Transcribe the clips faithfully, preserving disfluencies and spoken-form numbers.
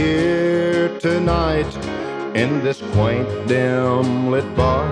here tonight in this quaint, dim-lit bar,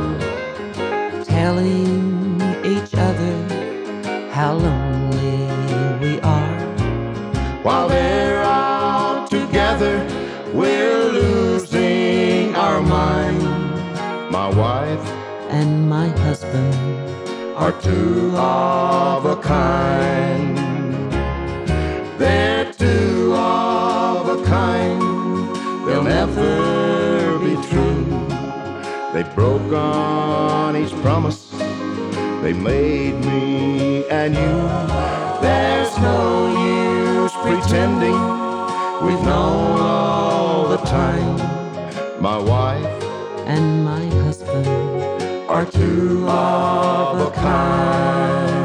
telling each other how lonely we are. while they're out together, we're losing our mind. My wife And my husband are two of a kind. They're two of a kind. They'll never be true. They broke on each promise they made me and you. There's no use pretending we've known all the time. My wife and my husband are two of a kind.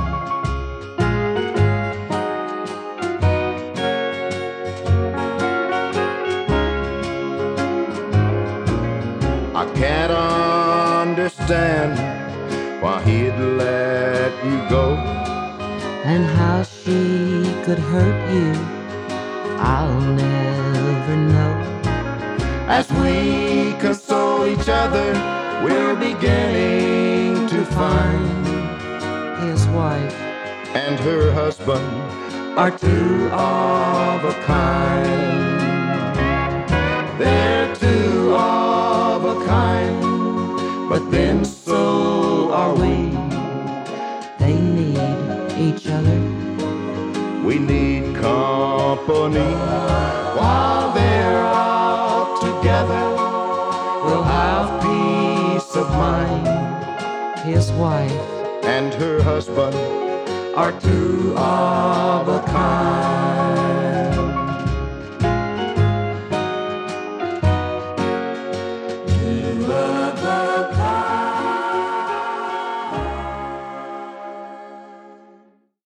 I can't understand why he'd let you go, and how she could hurt you, I'll never know. as we console each other, we're beginning to find His wife and her husband are two of a kind. They're two of a kind, but then so are we. They need each other. We need company while they're out together. We'll have peace of mind. His wife And her husband are two of a